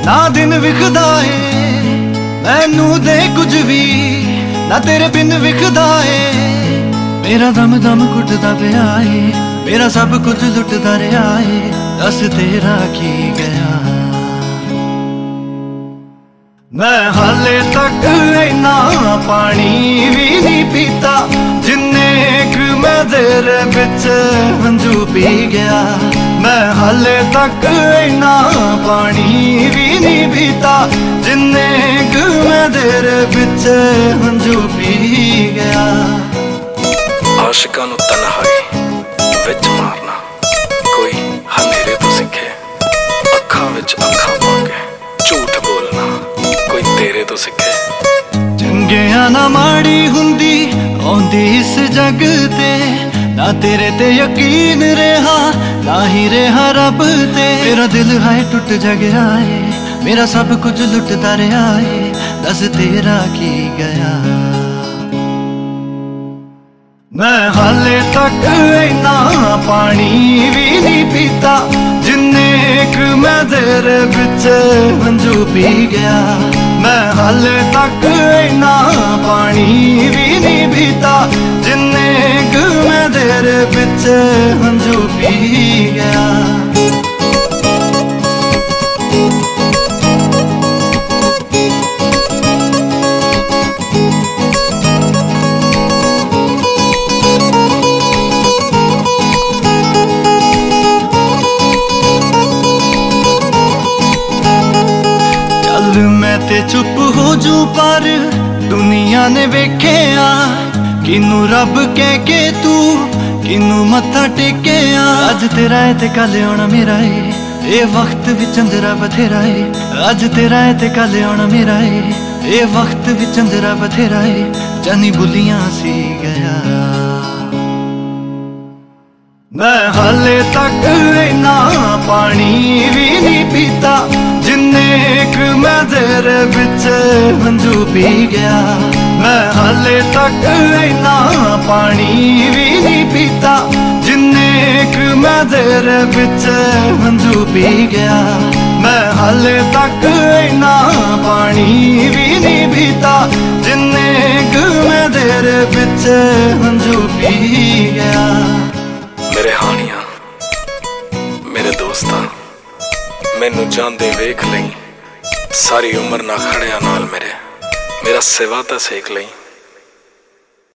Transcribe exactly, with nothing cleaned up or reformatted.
ना दिन विखदा है मैनू दे कुछ भी ना तेरे बिन विखदा है। मेरा दम दम घुटदा पिया है मेरा सब कुछ लुटदा रहा है दस तेरा की गया। मैं हाले तक इन्ना पानी भी नहीं पीता जिन्ने क मैं तेरे बिच हंझू पी गया। मैं हाले तक इन्ना पानी भी नहीं पीता जिन्ने क मैं तेरे बिच हंझू पी गया। आशिकां नूं तन्हाई विच मारना कोई हनेरे तो सिखे, अखां विच अखां पा के झूठ बोलना कोई तेरे तो सिखे। चंगिया ना माड़ी हुंदी आउंदी इस जग ते ना तेरे ते यकीन रहा ना ही रहा रब ते। मेरा दिल है टुट गया है मेरा सब कुछ लुटदा रहा है दस तेरा की गया। मैं हाले तक इन्ना पानी भी नहीं पीता जिन्ने क मैं तेरे बिच हंझू पी गया। मैं हाले तक इन्ना पानी भी नहीं पीता जिन्ने क मैं तेरे बिच हंझू पी गया। मैं ते चुप हो जू पर दुनिया ने वेख्या किनू रब कह के तू किनू मत्था टेकिया। अज तेरा है ते कल आना मेरा है ये वक्त भी चंदरा बथेरा है। अज तेरा है ते कल आना मेरा है ये वक्त भी चंदरा बथेरा है जानी बुलियां सी गया। मैं हाले तक इन्ना पानी भी नहीं पीता जिन्ने क मैं तेरे बिच हंझू पी गया। मैं हाले तक इन्ना पानी भी नहीं पीता जिन्ने क मैं तेरे बिच हंझू पी गया। मैं हाले तक इन्ना पानी भी नहीं पीता जिन्ने क मैं तेरे बिच हंझू पी गया। मेरे हानिया मेरे दोस्ता मैनू जांदे वेख लई सारी उम्र ना खड़िया नाल मेरे मेरा सिवा तां सेक लई।